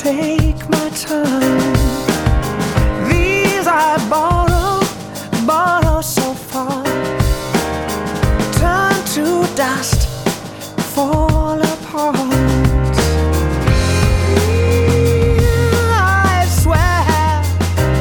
take my time. These I borrow so far, turn to dust, fall apart.